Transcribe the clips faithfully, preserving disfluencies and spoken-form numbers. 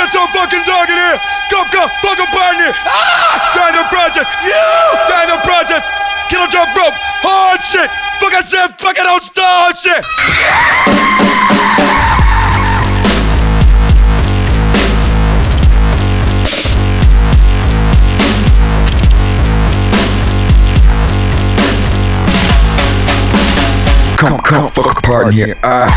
Get so fucking dark in here. Come, come, fucking burn here. Ah! Trying to process. You! Trying to process. Killer drum rope. Hard shit. Fuck I said, fuck it, don't start shit. Come, come, fuck apart in here. Ah.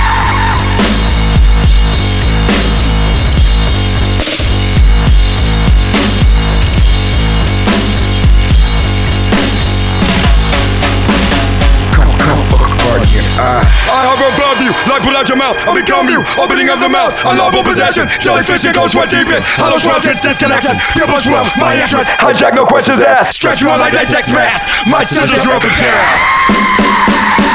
Come, come, fuck apart in here. Ah. I hover above you, like pull out your mouth. I become you, opening of the mouth. Unlawful possession, jellyfish and goes sweat deep in. Hollow swelters, disconnection. Pupils swell, my entrance. Hijack, no questions asked. Stretch you out like latex mask. My scissors are open tear.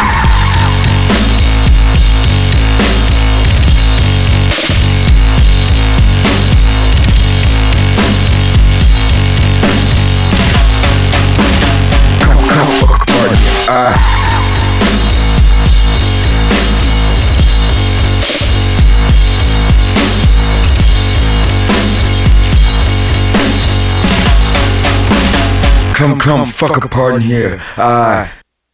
Ah. Come, come, fuck apart in here. Ah.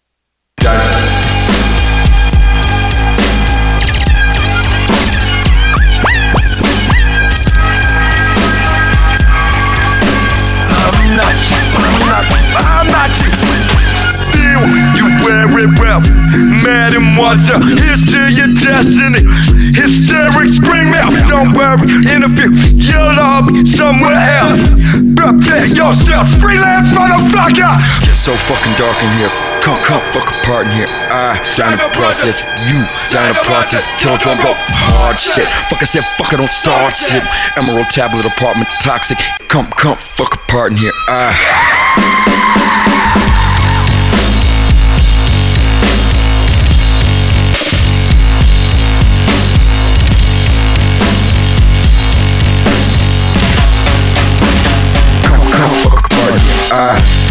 I'm not you, I'm not, I'm not you. Still, you wear it well. Mademoiselle, here's to your destiny. Hysteric scream out. Don't worry, interview. You'll all be somewhere else. Prepare yourself, freelance motherfucker. Get so fucking dark in here. Come, come, fuck apart in here. Ah, down the process. You, down the process. Kill drum rope. Hard shit. Fuck I said, fuck I don't start shit. Emerald tablet apartment toxic. Come, come, fuck apart in here. Ah. Ah.